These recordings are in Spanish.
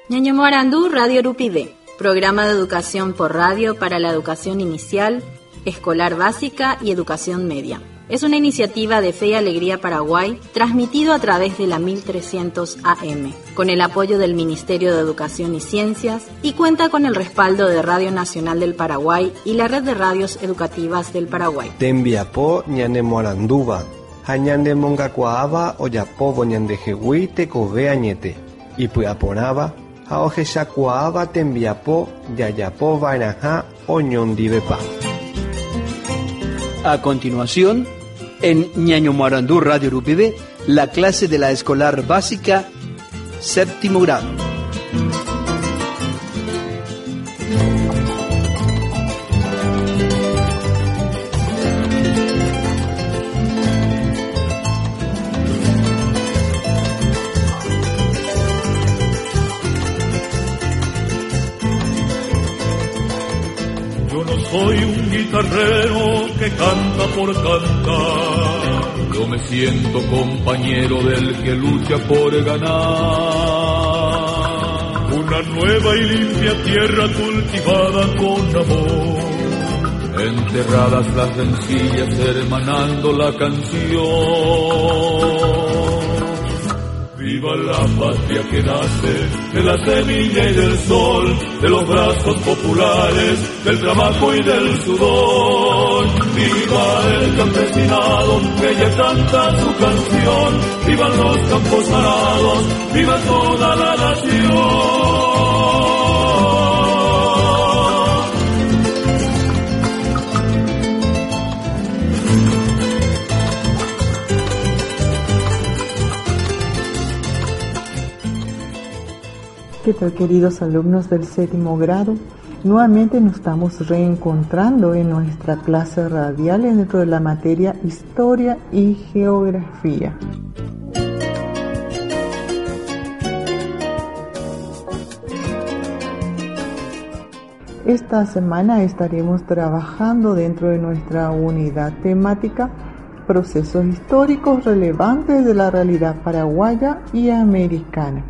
Ñaño Morandú, Radio Urupide, programa de educación por radio para la educación inicial, escolar básica y educación media. Es una iniciativa de Fe y Alegría Paraguay, transmitido a través de la 1300 AM, con el apoyo del Ministerio de Educación y Ciencias, y cuenta con el respaldo de Radio Nacional del Paraguay y la Red de Radios Educativas del Paraguay. Tembiapo ñane Moranduba, hañande mongacuaaba oyapobo ñande jehui tekove añete, y puyaponaba, haojeshacuaaba tembiapo yayapo vainaja oñondivepa. A continuación, en Ñaño Morandú Radio Urupide, la clase de la escolar básica, séptimo grado. Soy un guitarrero que canta por cantar. Yo me siento compañero del que lucha por ganar. Una nueva y limpia tierra cultivada con amor. Enterradas las rencillas hermanando la canción. Viva la patria que nace de la semilla y del sol, de los brazos populares, del trabajo y del sudor. Viva el campesinado que ya canta su canción, vivan los campos arados, viva toda la nación. ¿Qué tal, queridos alumnos del séptimo grado? Nuevamente nos estamos reencontrando en nuestra clase radial dentro de la materia Historia y Geografía. Esta semana estaremos trabajando dentro de nuestra unidad temática Procesos históricos relevantes de la realidad paraguaya y americana.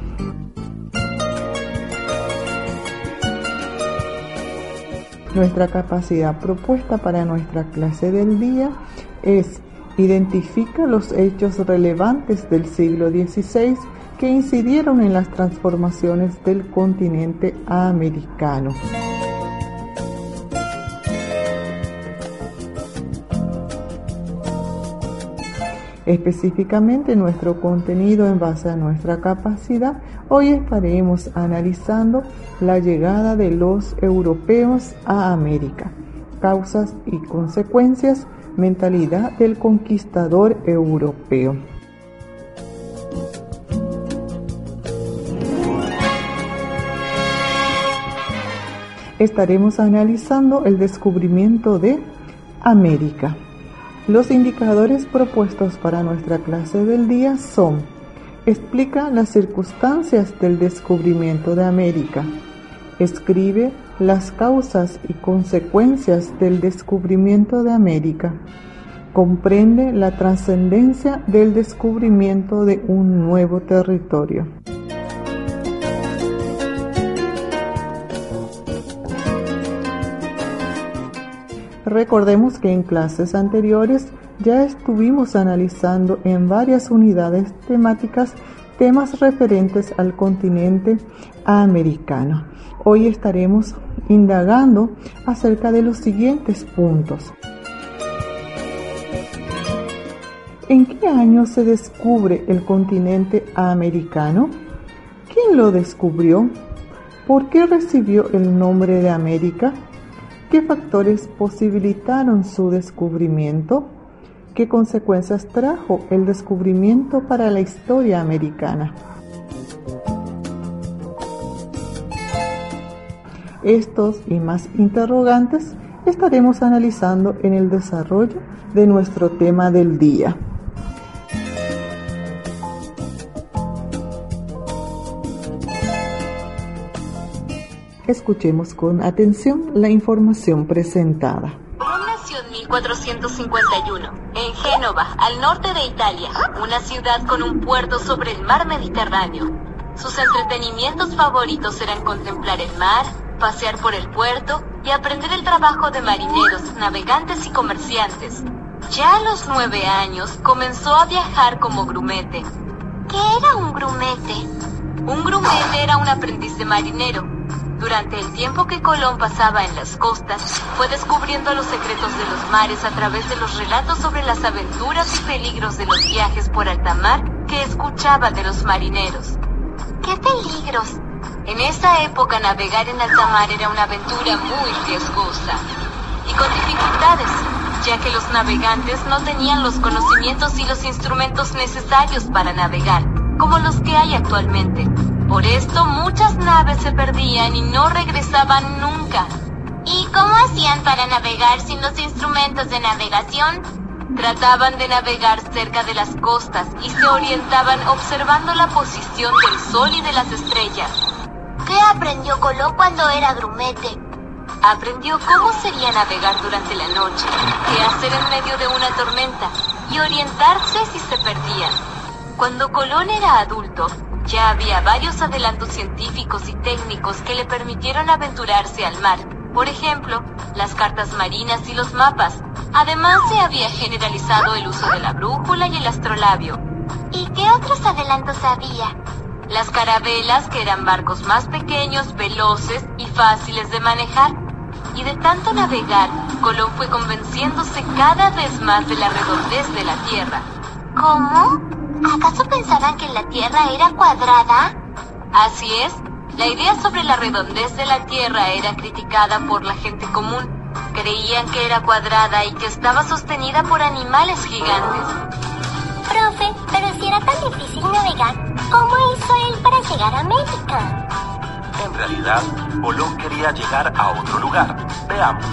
Nuestra capacidad propuesta para nuestra clase del día es: identifica los hechos relevantes del siglo XVI que incidieron en las transformaciones del continente americano. Específicamente nuestro contenido en base a nuestra capacidad, hoy estaremos analizando la llegada de los europeos a América, causas y consecuencias, mentalidad del conquistador europeo. Estaremos analizando el descubrimiento de América. Los indicadores propuestos para nuestra clase del día son: explica las circunstancias del descubrimiento de América, escribe las causas y consecuencias del descubrimiento de América, comprende la trascendencia del descubrimiento de un nuevo territorio. Recordemos que en clases anteriores ya estuvimos analizando en varias unidades temáticas temas referentes al continente americano. Hoy estaremos indagando acerca de los siguientes puntos. ¿En qué año se descubre el continente americano? ¿Quién lo descubrió? ¿Por qué recibió el nombre de América? ¿Qué factores posibilitaron su descubrimiento? ¿Qué consecuencias trajo el descubrimiento para la historia americana? Estos y más interrogantes estaremos analizando en el desarrollo de nuestro tema del día. Escuchemos con atención la información presentada. Nació en 1451, en Génova, al norte de Italia, una ciudad con un puerto sobre el mar Mediterráneo. Sus entretenimientos favoritos eran contemplar el mar, pasear por el puerto y aprender el trabajo de marineros, navegantes y comerciantes. Ya a los 9 años comenzó a viajar como grumete. ¿Qué era un grumete? Un grumete era un aprendiz de marinero. Durante el tiempo que Colón pasaba en las costas, fue descubriendo los secretos de los mares a través de los relatos sobre las aventuras y peligros de los viajes por alta mar que escuchaba de los marineros. ¿Qué peligros? En esa época navegar en alta mar era una aventura muy riesgosa y con dificultades, ya que los navegantes no tenían los conocimientos y los instrumentos necesarios para navegar, como los que hay actualmente. Por esto muchas naves se perdían y no regresaban nunca. ¿Y cómo hacían para navegar sin los instrumentos de navegación? Trataban de navegar cerca de las costas y se orientaban observando la posición del sol y de las estrellas. ¿Qué aprendió Colón cuando era grumete? Aprendió cómo sería navegar durante la noche, qué hacer en medio de una tormenta y orientarse si se perdían. Cuando Colón era adulto, ya había varios adelantos científicos y técnicos que le permitieron aventurarse al mar. Por ejemplo, las cartas marinas y los mapas. Además, se había generalizado el uso de la brújula y el astrolabio. ¿Y qué otros adelantos había? Las carabelas, que eran barcos más pequeños, veloces y fáciles de manejar. Y de tanto navegar, Colón fue convenciéndose cada vez más de la redondez de la Tierra. ¿Cómo? ¿Acaso pensaban que la Tierra era cuadrada? Así es. La idea sobre la redondez de la Tierra era criticada por la gente común. Creían que era cuadrada y que estaba sostenida por animales gigantes. Profe, pero si era tan difícil navegar, ¿cómo hizo él para llegar a América? En realidad, Colón quería llegar a otro lugar. Veamos.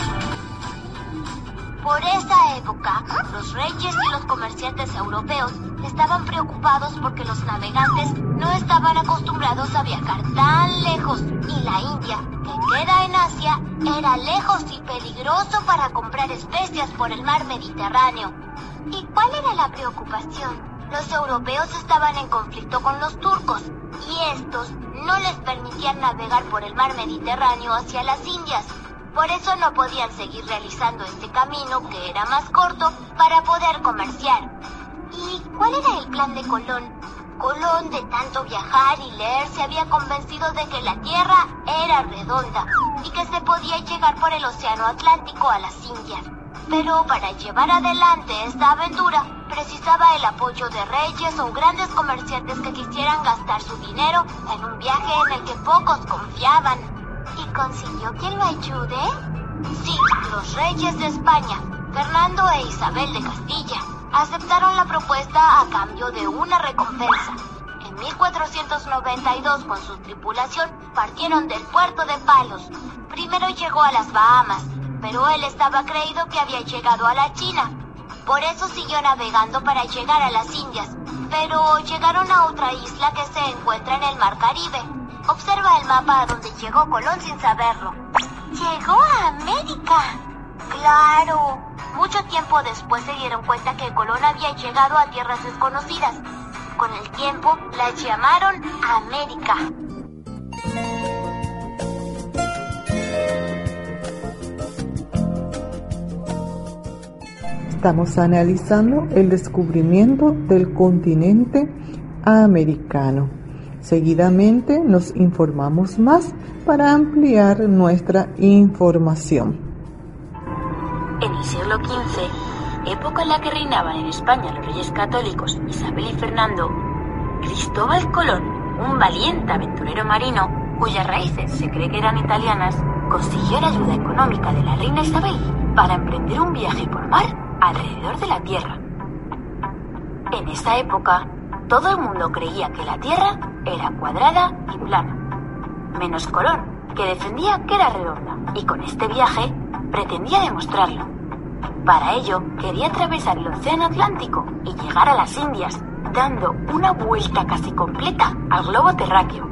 Por esa época, los reyes y los comerciantes europeos estaban preocupados porque los navegantes no estaban acostumbrados a viajar tan lejos y la India, que queda en Asia, era lejos y peligroso para comprar especias por el mar Mediterráneo. ¿Y cuál era la preocupación? Los europeos estaban en conflicto con los turcos y estos no les permitían navegar por el mar Mediterráneo hacia las Indias. Por eso no podían seguir realizando este camino, que era más corto, para poder comerciar. ¿Y cuál era el plan de Colón? Colón, de tanto viajar y leer, se había convencido de que la Tierra era redonda y que se podía llegar por el Océano Atlántico a las Indias. Pero para llevar adelante esta aventura, precisaba el apoyo de reyes o grandes comerciantes que quisieran gastar su dinero en un viaje en el que pocos confiaban. ¿Y consiguió quien lo ayude? Sí, los reyes de España, Fernando e Isabel de Castilla, aceptaron la propuesta a cambio de una recompensa. En 1492, con su tripulación, partieron del puerto de Palos. Primero llegó a las Bahamas, pero él estaba creído que había llegado a la China. Por eso siguió navegando para llegar a las Indias, pero llegaron a otra isla que se encuentra en el Mar Caribe. Observa el mapa a donde llegó Colón sin saberlo. ¡Llegó a América! ¡Claro! Mucho tiempo después se dieron cuenta que Colón había llegado a tierras desconocidas. Con el tiempo, las llamaron América. Estamos analizando el descubrimiento del continente americano. Seguidamente nos informamos más para ampliar nuestra información. En el siglo XV, época en la que reinaban en España los reyes católicos Isabel y Fernando, Cristóbal Colón, un valiente aventurero marino cuyas raíces se cree que eran italianas, consiguió la ayuda económica de la reina Isabel para emprender un viaje por mar alrededor de la Tierra. En esa época, todo el mundo creía que la Tierra era cuadrada y plana, menos Colón, que defendía que era redonda, y con este viaje pretendía demostrarlo. Para ello, quería atravesar el Océano Atlántico y llegar a las Indias, dando una vuelta casi completa al globo terráqueo.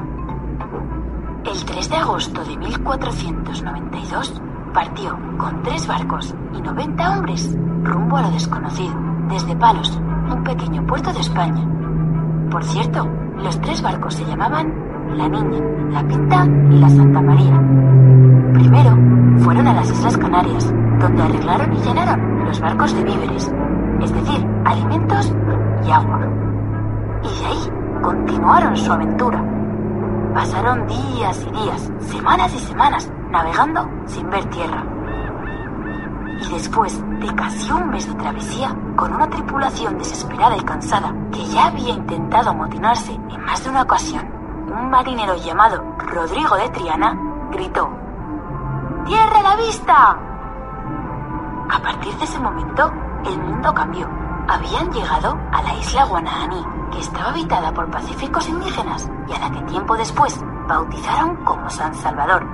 El 3 de agosto de 1492 partió con 3 barcos y 90 hombres rumbo a lo desconocido, desde Palos, un pequeño puerto de España. Por cierto, Los 3 barcos se llamaban La Niña, La Pinta y La Santa María. Primero fueron a las Islas Canarias, donde arreglaron y llenaron los barcos de víveres, es decir, alimentos y agua. Y de ahí continuaron su aventura. Pasaron días y días, semanas y semanas, navegando sin ver tierra. Y después de casi un mes de travesía, con una tripulación desesperada y cansada, que ya había intentado amotinarse en más de una ocasión, un marinero llamado Rodrigo de Triana gritó: ¡Tierra a la vista! A partir de ese momento, el mundo cambió. Habían llegado a la isla Guanahaní, que estaba habitada por pacíficos indígenas y a la que tiempo después bautizaron como San Salvador.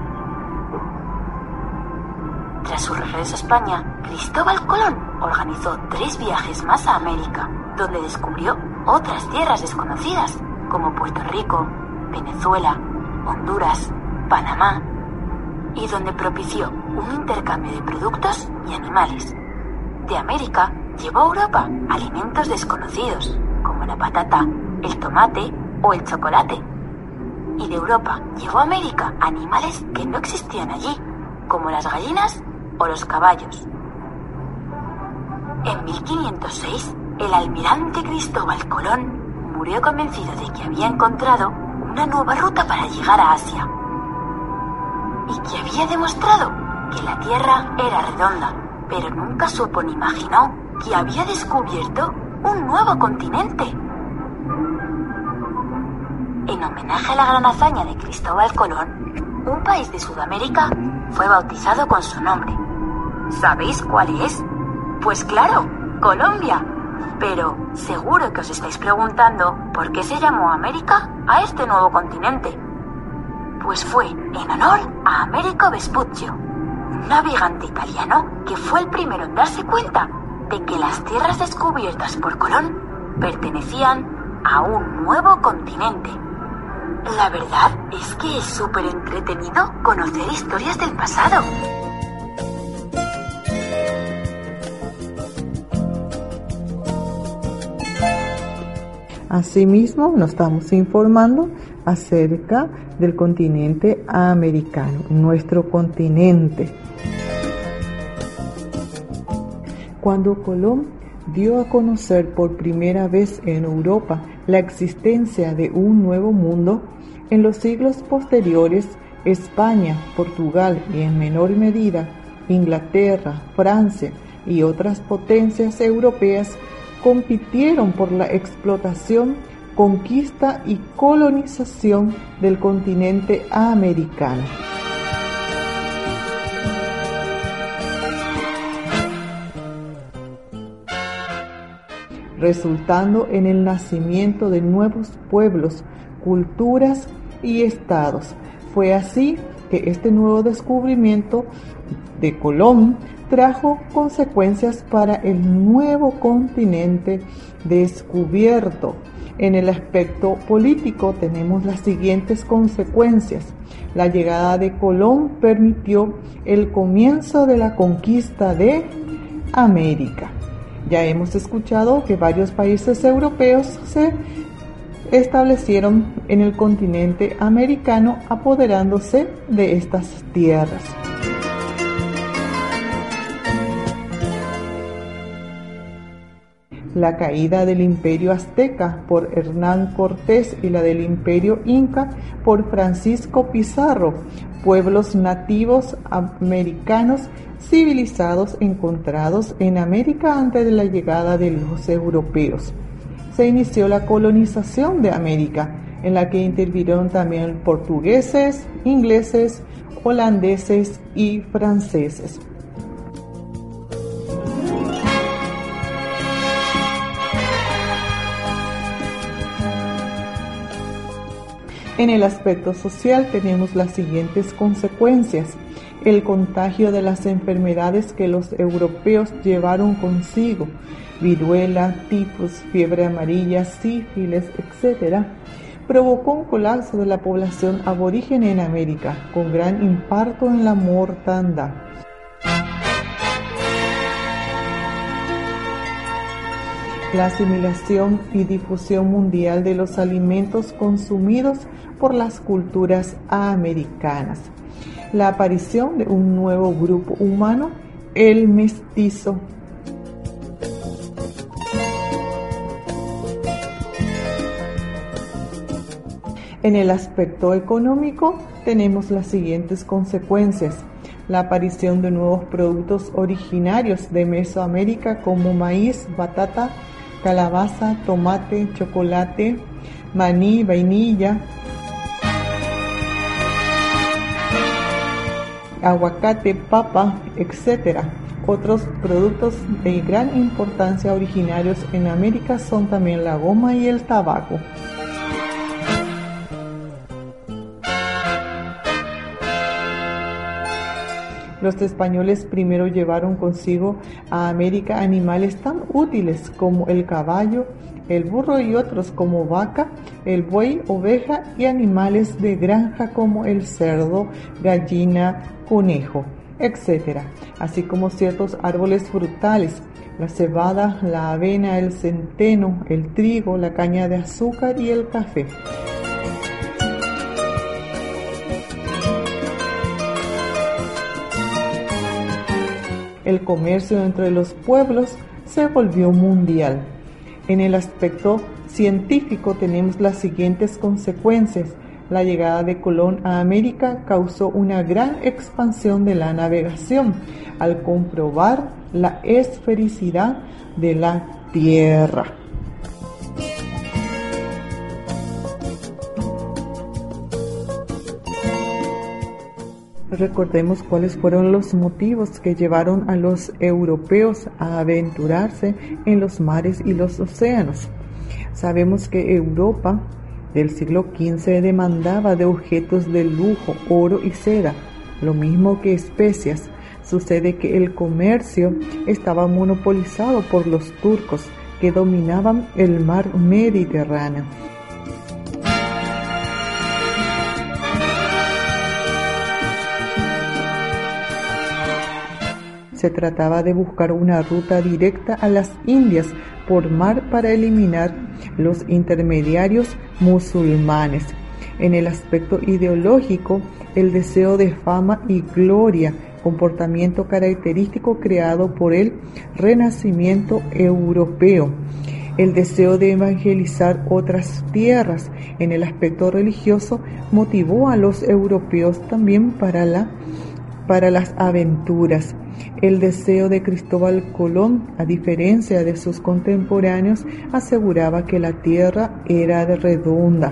Tras su regreso a España, Cristóbal Colón organizó 3 viajes más a América, donde descubrió otras tierras desconocidas, como Puerto Rico, Venezuela, Honduras, Panamá, y donde propició un intercambio de productos y animales. De América llevó a Europa alimentos desconocidos, como la patata, el tomate o el chocolate. Y de Europa llevó a América animales que no existían allí, como las gallinas o los caballos. En 1506, el almirante Cristóbal Colón murió convencido de que había encontrado una nueva ruta para llegar a Asia y que había demostrado que la Tierra era redonda, pero nunca supo ni imaginó que había descubierto un nuevo continente. En homenaje a la gran hazaña de Cristóbal Colón, un país de Sudamérica fue bautizado con su nombre. ¿Sabéis cuál es? Pues claro, Colombia. Pero seguro que os estáis preguntando por qué se llamó América a este nuevo continente. Pues fue en honor a Americo Vespuccio, un navegante italiano que fue el primero en darse cuenta de que las tierras descubiertas por Colón pertenecían a un nuevo continente. La verdad es que es súper entretenido conocer historias del pasado. Asimismo, nos estamos informando acerca del continente americano, nuestro continente. Cuando Colón dio a conocer por primera vez en Europa la existencia de un nuevo mundo, en los siglos posteriores, España, Portugal y en menor medida Inglaterra, Francia y otras potencias europeas compitieron por la explotación, conquista y colonización del continente americano. Resultando en el nacimiento de nuevos pueblos, culturas y estados. Fue así que este nuevo descubrimiento de Colón trajo consecuencias para el nuevo continente descubierto. En el aspecto político tenemos las siguientes consecuencias. La llegada de Colón permitió el comienzo de la conquista de América. Ya hemos escuchado que varios países europeos se establecieron en el continente americano, apoderándose de estas tierras. La caída del Imperio Azteca por Hernán Cortés y la del Imperio Inca por Francisco Pizarro, pueblos nativos americanos civilizados encontrados en América antes de la llegada de los europeos. Se inició la colonización de América, en la que intervinieron también portugueses, ingleses, holandeses y franceses. En el aspecto social tenemos las siguientes consecuencias. El contagio de las enfermedades que los europeos llevaron consigo, viruela, tifus, fiebre amarilla, sífilis, etc., provocó un colapso de la población aborígene en América, con gran impacto en la mortandad. la asimilación y difusión mundial de los alimentos consumidos por las culturas americanas, la aparición de un nuevo grupo humano, el mestizo. En el aspecto económico tenemos las siguientes consecuencias: la aparición de nuevos productos originarios de Mesoamérica como maíz, batata, calabaza, tomate, chocolate, maní, vainilla, aguacate, papa, etc. Otros productos de gran importancia originarios en América son también la goma y el tabaco. Los españoles primero llevaron consigo a América animales tan útiles como el caballo, el burro y otros como vaca, el buey, oveja y animales de granja como el cerdo, gallina, conejo, etc. Así como ciertos árboles frutales, la cebada, la avena, el centeno, el trigo, la caña de azúcar y el café. El comercio entre los pueblos se volvió mundial. En el aspecto científico tenemos las siguientes consecuencias. La llegada de Colón a América causó una gran expansión de la navegación al comprobar la esfericidad de la Tierra. Recordemos cuáles fueron los motivos que llevaron a los europeos a aventurarse en los mares y los océanos. Sabemos que Europa del siglo XV demandaba de objetos de lujo, oro y seda, lo mismo que especias. Sucede que el comercio estaba monopolizado por los turcos, que dominaban el mar Mediterráneo. Se trataba de buscar una ruta directa a las Indias por mar para eliminar los intermediarios musulmanes. En el aspecto ideológico, el deseo de fama y gloria, comportamiento característico creado por el Renacimiento europeo. El deseo de evangelizar otras tierras. En el aspecto religioso, motivó a los europeos también para las aventuras. El deseo de Cristóbal Colón, a diferencia de sus contemporáneos, aseguraba que la tierra era redonda.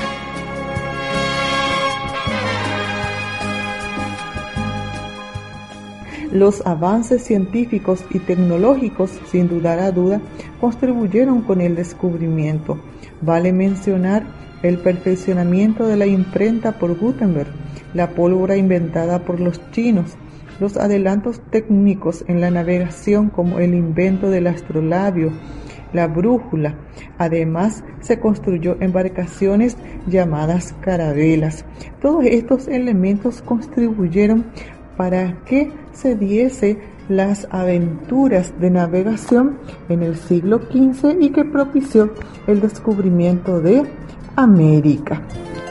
Los avances científicos y tecnológicos, sin dudar a duda, contribuyeron con el descubrimiento. Vale mencionar el perfeccionamiento de la imprenta por Gutenberg, la pólvora inventada por los chinos, los adelantos técnicos en la navegación como el invento del astrolabio, la brújula. Además, se construyó embarcaciones llamadas carabelas. Todos estos elementos contribuyeron para que se diese las aventuras de navegación en el siglo XV y que propició el descubrimiento de América.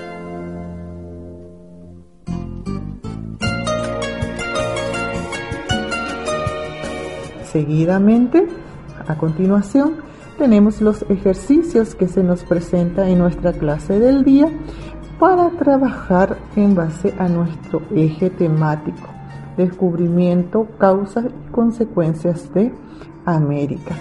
Seguidamente, a continuación, tenemos los ejercicios que se nos presenta en nuestra clase del día para trabajar en base a nuestro eje temático: descubrimiento, causas y consecuencias de América.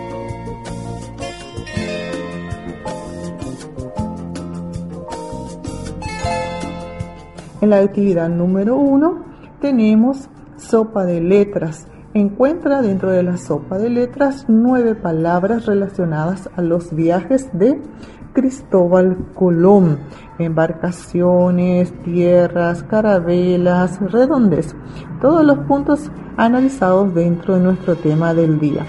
En la actividad número 1 tenemos sopa de letras. Encuentra dentro de la sopa de letras 9 palabras relacionadas a los viajes de Cristóbal Colón: embarcaciones, tierras, carabelas, redondez. Todos los puntos analizados dentro de nuestro tema del día.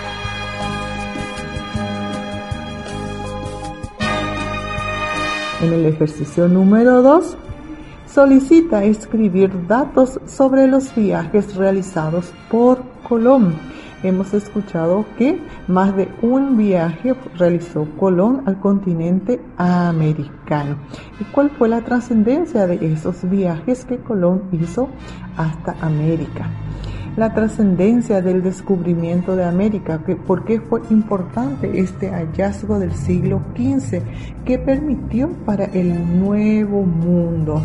En el ejercicio número 2, solicita escribir datos sobre los viajes realizados por Colón. hemos escuchado que más de un viaje realizó Colón al continente americano. ¿Y cuál fue la trascendencia de esos viajes que Colón hizo hasta América? La trascendencia del descubrimiento de América, por qué fue importante este hallazgo del siglo XV que permitió para el Nuevo Mundo.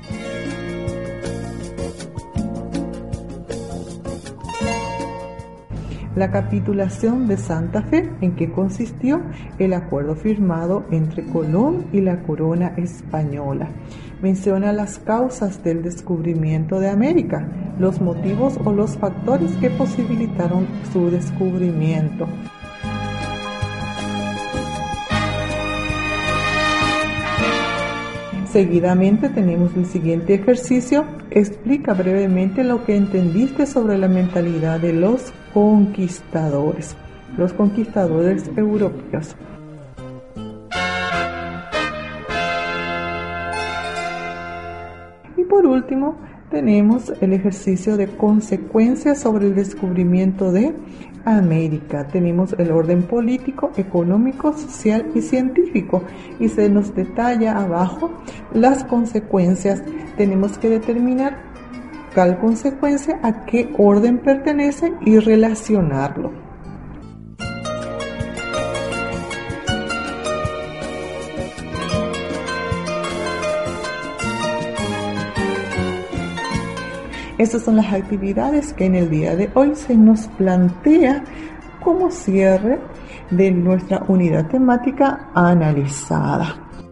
La capitulación de Santa Fe, ¿en qué consistió? El acuerdo firmado entre Colón y la corona española. Menciona las causas del descubrimiento de América, los motivos o los factores que posibilitaron su descubrimiento. Seguidamente tenemos el siguiente ejercicio. Explica brevemente lo que entendiste sobre la mentalidad de los conquistadores europeos. Y por último, tenemos el ejercicio de consecuencias sobre el descubrimiento de América. Tenemos el orden político, económico, social y científico, y se nos detalla abajo las consecuencias. Tenemos que determinar tal consecuencia a qué orden pertenece y relacionarlo. Estas son las actividades que en el día de hoy se nos plantea como cierre de nuestra unidad temática analizada.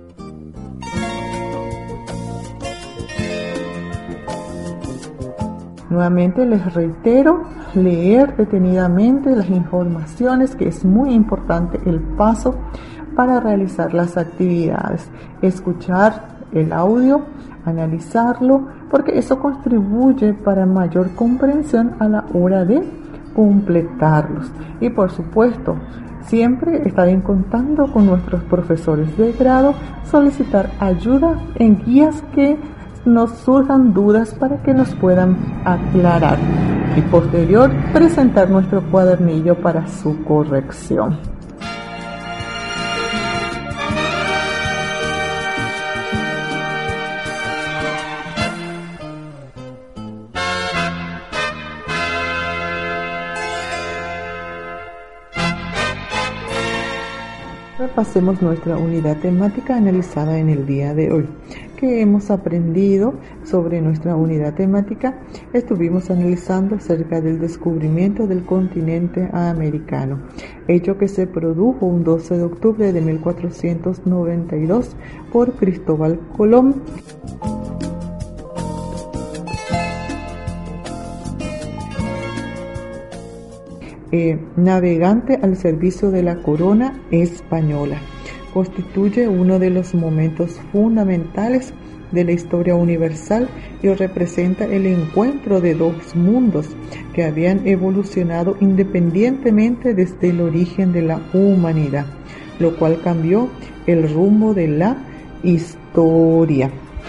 Nuevamente les reitero, leer detenidamente las informaciones, que es muy importante el paso para realizar las actividades. Escuchar el audio, analizarlo, porque eso contribuye para mayor comprensión a la hora de completarlos. Y por supuesto, siempre estar en contacto con nuestros profesores de grado, solicitar ayuda en guías que nos surjan dudas para que nos puedan aclarar y posterior presentar nuestro cuadernillo para su corrección. Repasemos nuestra unidad temática analizada en el día de hoy. ¿Qué hemos aprendido sobre nuestra unidad temática? Estuvimos analizando acerca del descubrimiento del continente americano, hecho que se produjo un 12 de octubre de 1492 por Cristóbal Colón. Navegante al servicio de la corona española. Constituye uno de los momentos fundamentales de la historia universal y representa el encuentro de dos mundos que habían evolucionado independientemente desde el origen de la humanidad, lo cual cambió el rumbo de la historia.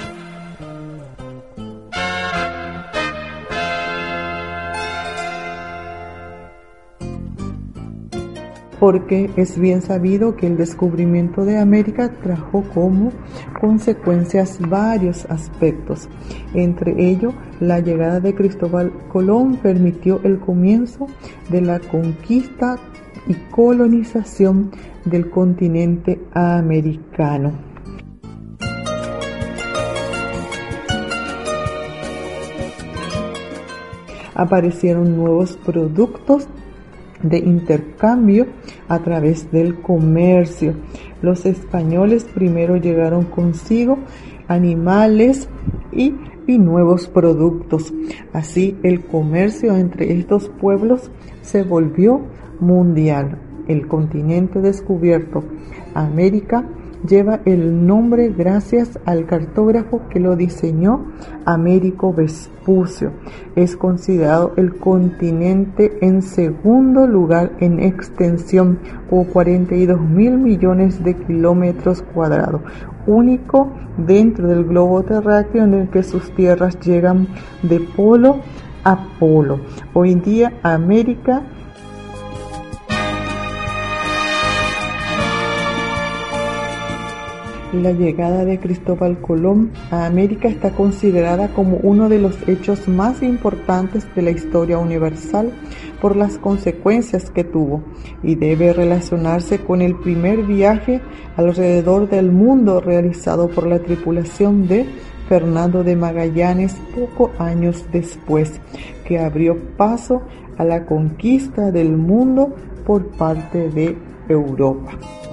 Porque es bien sabido que el descubrimiento de América trajo como consecuencias varios aspectos. Entre ellos, la llegada de Cristóbal Colón permitió el comienzo de la conquista y colonización del continente americano. Aparecieron nuevos productos de intercambio a través del comercio. Los españoles primero llegaron consigo animales y nuevos productos. Así el comercio entre estos pueblos se volvió mundial. El continente descubierto, América, lleva el nombre gracias al cartógrafo que lo diseñó, Américo Vespucio. Es considerado el continente en segundo lugar en extensión, con 42.000 millones de kilómetros cuadrados, único dentro del globo terráqueo en el que sus tierras llegan de polo a polo. Hoy en día América La llegada de Cristóbal Colón a América está considerada como uno de los hechos más importantes de la historia universal por las consecuencias que tuvo y debe relacionarse con el primer viaje alrededor del mundo realizado por la tripulación de Fernando de Magallanes pocos años después, que abrió paso a la conquista del mundo por parte de Europa.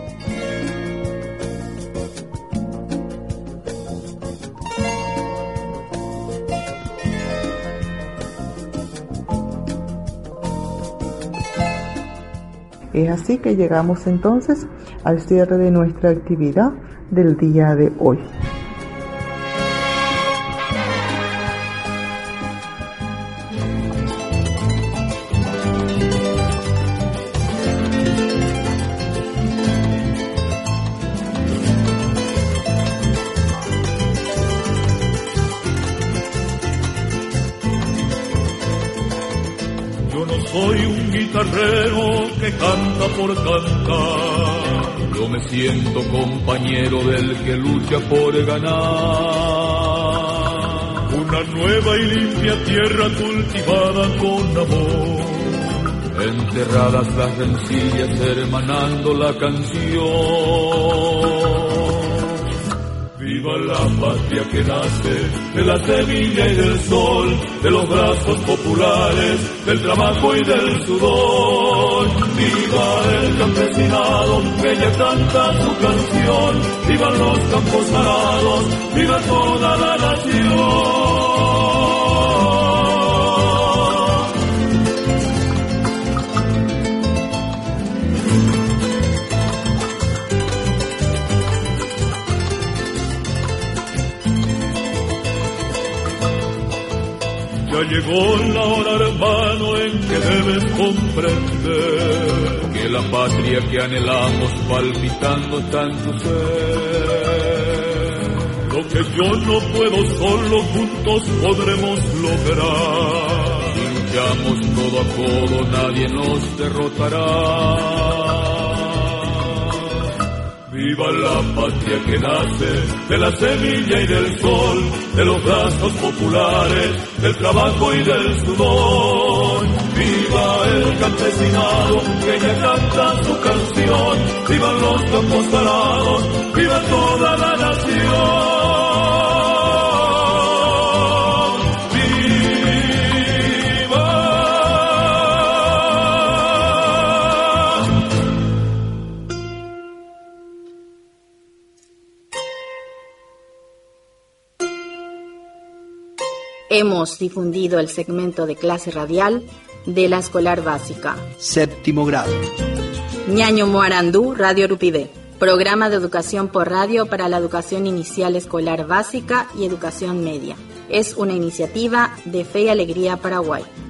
Es así que llegamos entonces al cierre de nuestra actividad del día de hoy. Soy un guitarrero que canta por cantar. Yo me siento compañero del que lucha por ganar. Una nueva y limpia tierra cultivada con amor. Enterradas las rencillas hermanando la canción. Viva la patria que nace de la semilla y del sol, de los brazos populares, del trabajo y del sudor. Viva el campesinado que ya canta su canción, vivan los campos arados, viva toda la nación. Ya llegó la hora, hermano, en que debes comprender que la patria que anhelamos palpitando está en tu ser. Lo que yo no puedo solo, juntos podremos lograr. Si luchamos codo a codo, nadie nos derrotará. Viva la patria que nace de la semilla y del sol, de los brazos populares, del trabajo y del sudor. Viva el campesinado que ya canta su canción, vivan los campos arados, viva toda la nación. Hemos difundido el segmento de clase radial de la escolar básica. Séptimo grado. Ñaño Moarandú, Radio Urupide. Programa de educación por radio para la educación inicial escolar básica y educación media. Es una iniciativa de Fe y Alegría Paraguay.